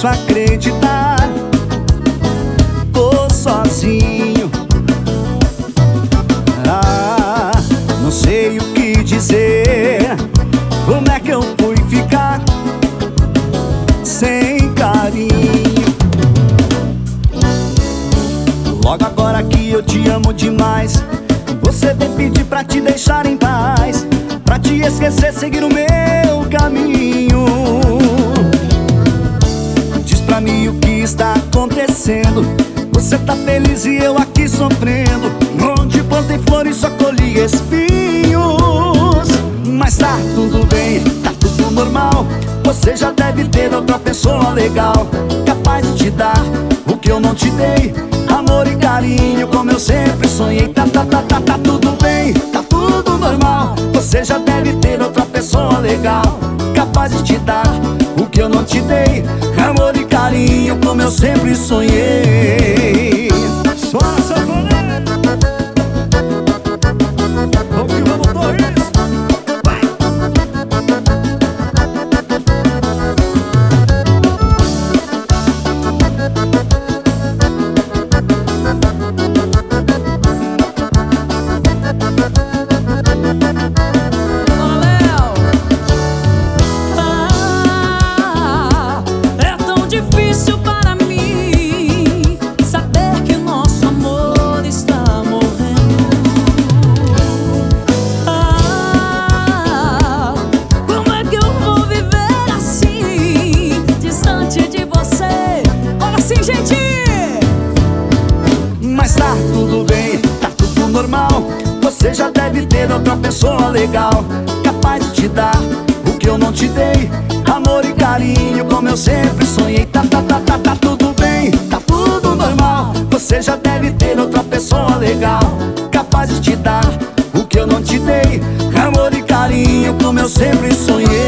posso acreditar. Tô sozinho, não sei o que dizer. Como é que eu fui ficar sem carinho? Logo agora que eu te amo demais, você vem pedir pra te deixar em paz, pra te esquecer, seguir o meu caminho. Diz pra mim o que está acontecendo. Você tá feliz e eu aqui sofrendo. Onde plantei flores só colhi espinhos. Mas tá tudo bem, tá tudo normal. Você já deve ter outra pessoa legal, capaz de te dar o que eu não te dei, amor e carinho como eu sempre sonhei. Tá tudo bem, tá tudo normal. Você já deve ter outra pessoa legal, capaz de te dar o que eu não te dei, amor e carinho como eu sempre sonhei. Só a sanfoneira, vamos que vamos, Torres. Difícil para mim saber que nosso amor está morrendo. Como é que eu vou viver assim, distante de você? Olha assim, gente! Mas tá tudo bem, tá tudo normal. Você já deve ter outra pessoa legal, capaz de te dar o que eu não te dei, amor e carinho como eu sempre sonhei. Tá tudo bem, tá tudo normal. Você já deve ter outra pessoa legal, capaz de te dar o que eu não te dei, amor e carinho como eu sempre sonhei.